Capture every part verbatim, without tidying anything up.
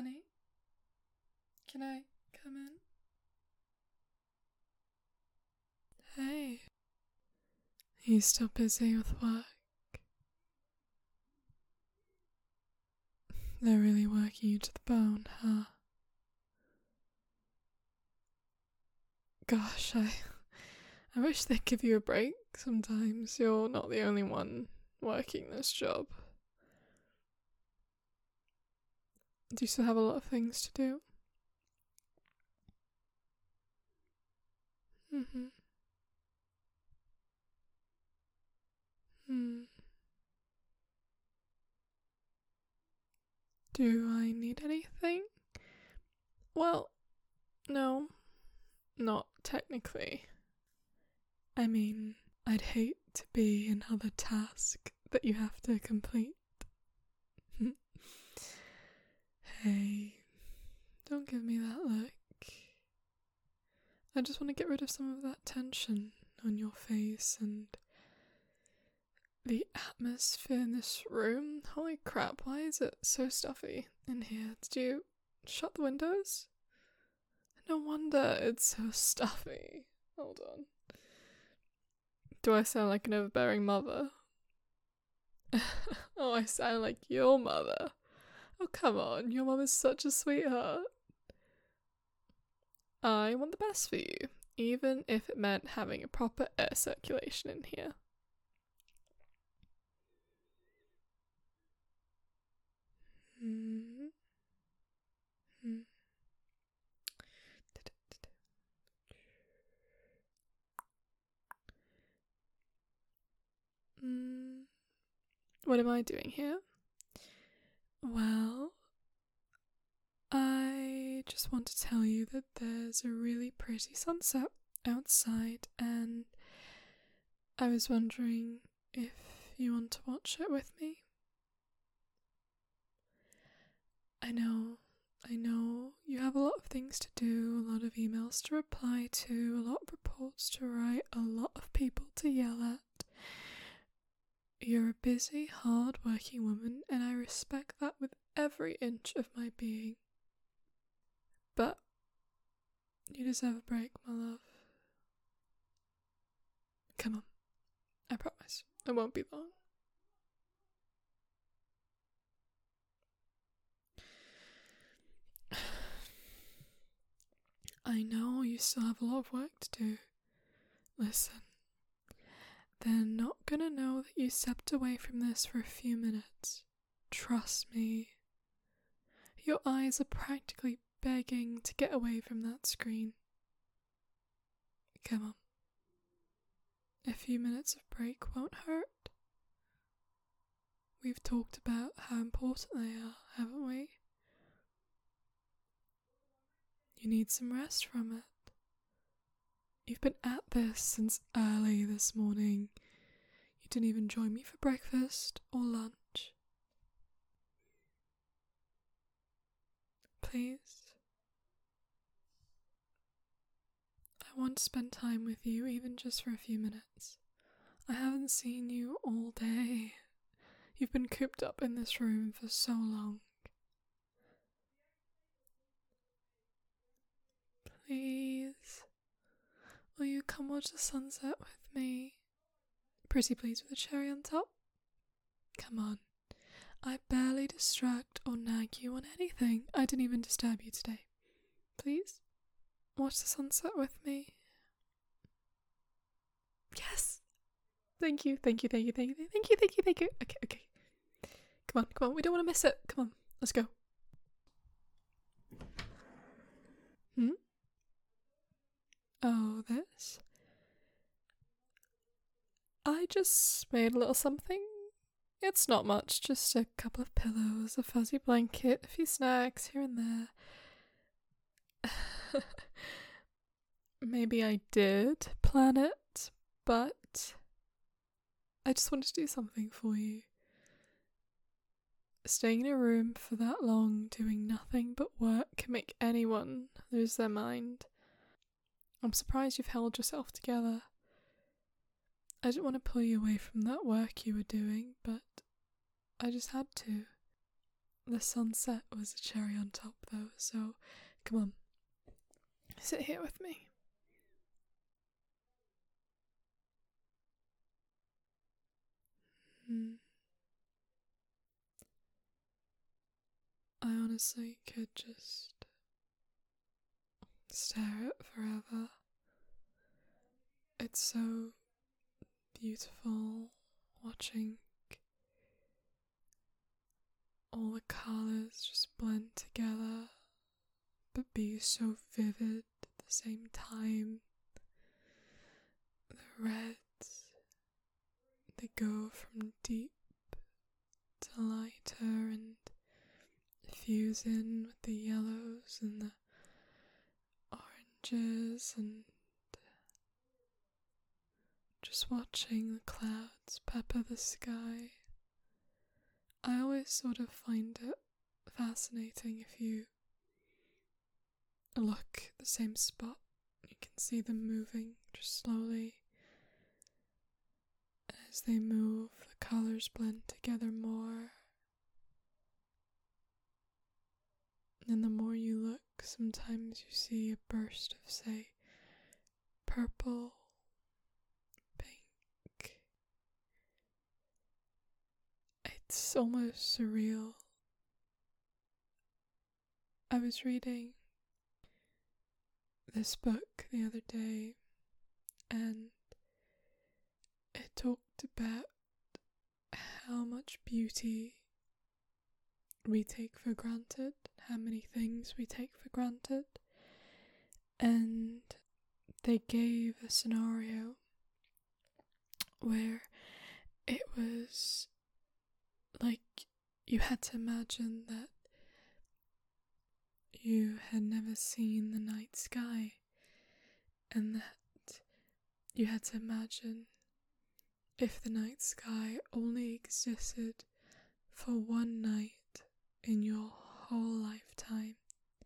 Honey, can I come in? Hey, are you still busy with work? They're really working you to the bone, huh? Gosh, I, I wish they'd give you a break sometimes. You're not the only one working this job. Do you still have a lot of things to do? Mm-hmm. Hmm. Do I need anything? Well, no, not technically. I mean, I'd hate to be another task that you have to complete. Hey, don't give me that look. I just want to get rid of some of that tension on your face and the atmosphere in this room. Holy crap, why is it so stuffy in here? Did you shut the windows? No wonder it's so stuffy. Hold on. Do I sound like an overbearing mother? Oh, I sound like your mother. Oh, come on, your mum is such a sweetheart. I want the best for you, even if it meant having a proper air circulation in here. Mm-hmm. Mm. What am I doing here? Well, I just want to tell you that there's a really pretty sunset outside, and I was wondering if you want to watch it with me. I know, I know, you have a lot of things to do, a lot of emails to reply to, a lot of reports to write, a lot of people to yell at. You're a busy, hard-working woman, and I respect that with every inch of my being. But you deserve a break, my love. Come on, I promise, it won't be long. I know you still have a lot of work to do. Listen, they're not gonna know that you stepped away from this for a few minutes. Trust me. Your eyes are practically begging to get away from that screen. Come on. A few minutes of break won't hurt. We've talked about how important they are, haven't we? You need some rest from it. You've been at this since early this morning. You didn't even join me for breakfast or lunch. Please. I want to spend time with you, even just for a few minutes. I haven't seen you all day. You've been cooped up in this room for so long. Please, will you come watch the sunset with me? Pretty please with a cherry on top? Come on. I barely distract or nag you on anything. I didn't even disturb you today. Please, watch the sunset with me. Yes. Thank you, thank you, thank you, thank you, thank you, thank you, thank you. Okay, okay. Come on, come on. We don't want to miss it. Come on, let's go. Hmm? Oh, this? I just made a little something. It's not much, just a couple of pillows, a fuzzy blanket, a few snacks here and there. Maybe I did plan it, but I just wanted to do something for you. Staying in a room for that long, doing nothing but work, can make anyone lose their mind. I'm surprised you've held yourself together. I didn't want to pull you away from that work you were doing, but I just had to. the sunset was a cherry on top though, so come on, sit here with me. Hmm. I honestly could just stare at forever. It's so beautiful watching all the colours just blend together but be so vivid at the same time. The reds, they go from deep to lighter and fuse in with the yellows and the oranges, and just watching the clouds pepper the sky. I always sort of find it fascinating if you look at the same spot, you can see them moving just slowly. As they move, the colours blend together more. And the more you look, sometimes you see a burst of, say, purple, pink. It's almost surreal. I was reading this book the other day, and it talked about how much beauty we take for granted, how many things we take for granted, and they gave a scenario where it was like you had to imagine that you had never seen the night sky, and that you had to imagine if the night sky only existed for one night in your whole lifetime.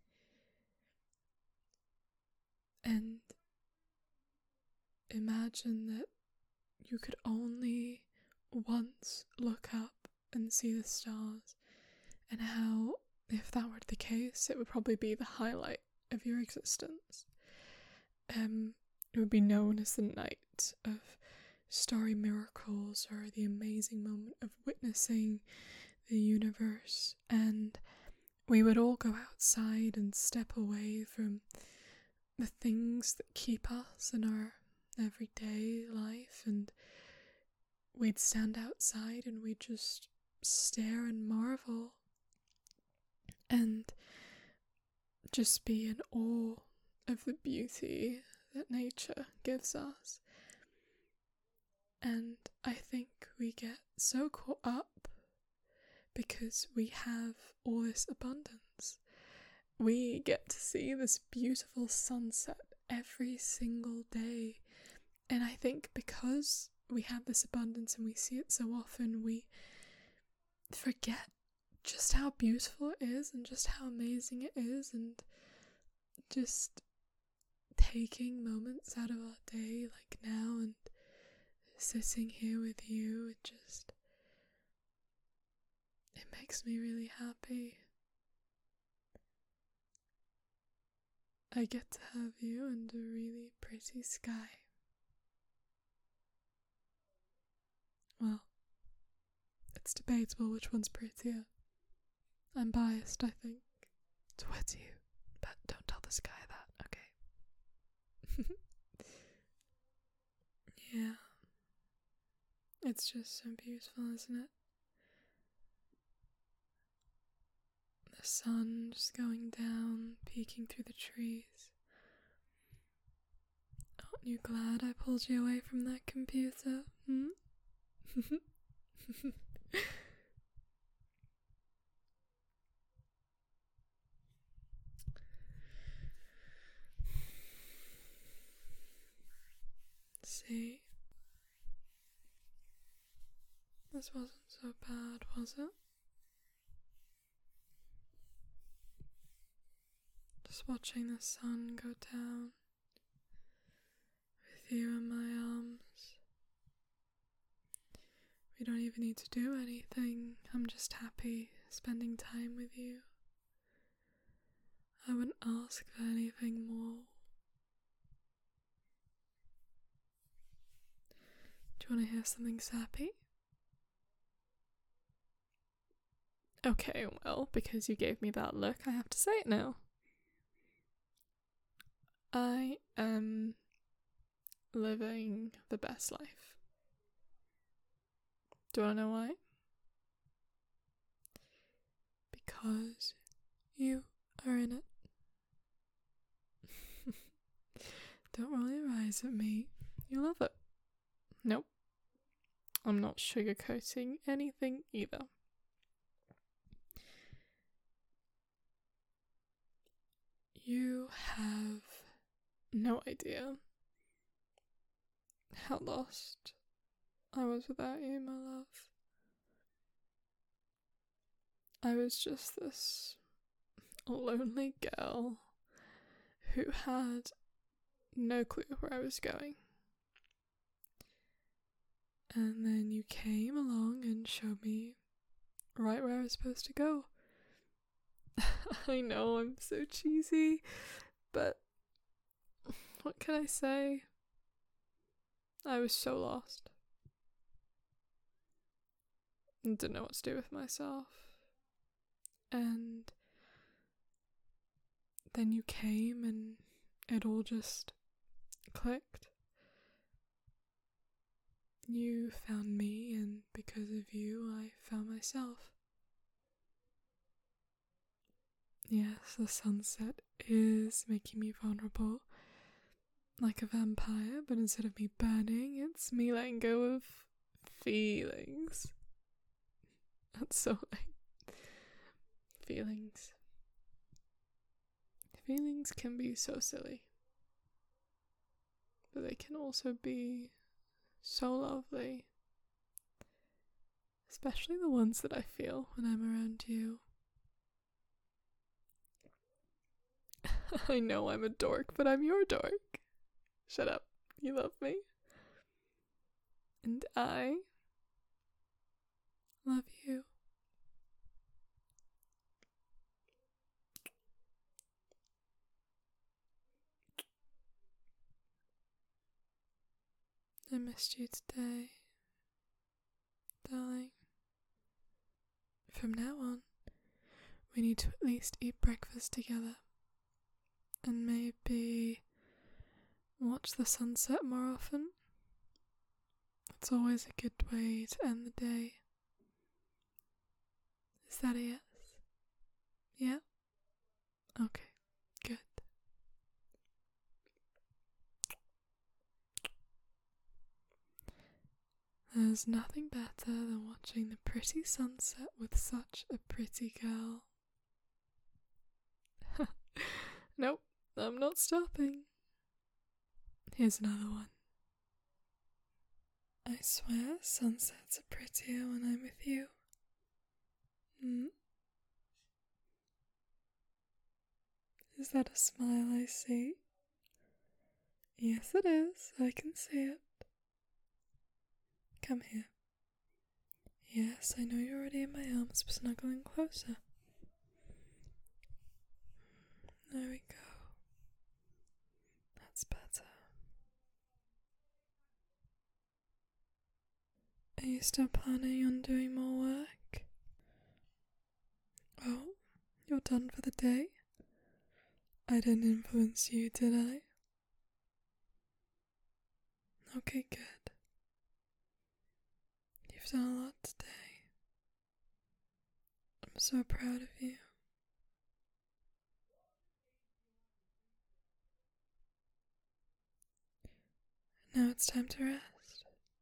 And imagine that you could only once look up and see the stars, and how, if that were the case, it would probably be the highlight of your existence. Um, it would be known as the night of starry miracles, or the amazing moment of witnessing the universe, and we would all go outside and step away from the things that keep us in our everyday life, and we'd stand outside and we'd just stare and marvel and just be in awe of the beauty that nature gives us. And I think we get so caught up because we have all this abundance. We get to see this beautiful sunset every single day. And I think because we have this abundance and we see it so often, we forget just how beautiful it is and just how amazing it is, and just taking moments out of our day like now and sitting here with you, it just it makes me really happy. I get to have you and a really pretty sky. Well, it's debatable which one's prettier. I'm biased, I think, towards you, but don't tell the sky that, okay? Yeah. It's just so beautiful, isn't it? The sun just going down, peeking through the trees. Aren't you glad I pulled you away from that computer, hmm? See? This wasn't so bad, was it? Just watching the sun go down with you in my arms. We don't even need to do anything. I'm just happy spending time with you. I wouldn't ask for anything more. Do you want to hear something sappy? Okay, well, because you gave me that look, I have to say it now. I am living the best life. Do you want to know why? Because you are in it. Don't roll your eyes at me. You love it. Nope. I'm not sugarcoating anything either. You have no idea how lost I was without you, my love. I was just this lonely girl who had no clue where I was going. And then you came along and showed me right where I was supposed to go. I know I'm so cheesy, but what can I say? I was so lost. I didn't know what to do with myself. And then you came and it all just clicked. You found me, and because of you, I found myself. Yes, the sunset is making me vulnerable, like a vampire, but instead of me burning, it's me letting go of feelings. That's so like feelings. Feelings can be so silly, but they can also be so lovely, especially the ones that I feel when I'm around you. I know I'm a dork, but I'm your dork. Shut up. You love me. And I love you. I missed you today, darling. From now on, we need to at least eat breakfast together. And maybe watch the sunset more often. It's always a good way to end the day. Is that a yes? Yeah? Okay, good. There's nothing better than watching the pretty sunset with such a pretty girl. Nope, I'm not stopping. Here's another one. I swear sunsets are prettier when I'm with you. Hmm? Is that a smile I see? Yes, it is. I can see it. Come here. Yes, I know you're already in my arms, but snuggling closer. There we go. That's better. Are you still planning on doing more work? Oh, you're done for the day? I didn't influence you, did I? Okay, good. You've done a lot today. I'm so proud of you. Now it's time to rest.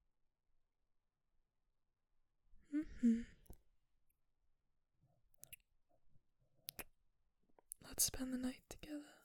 Mm-hmm. Let's spend the night together.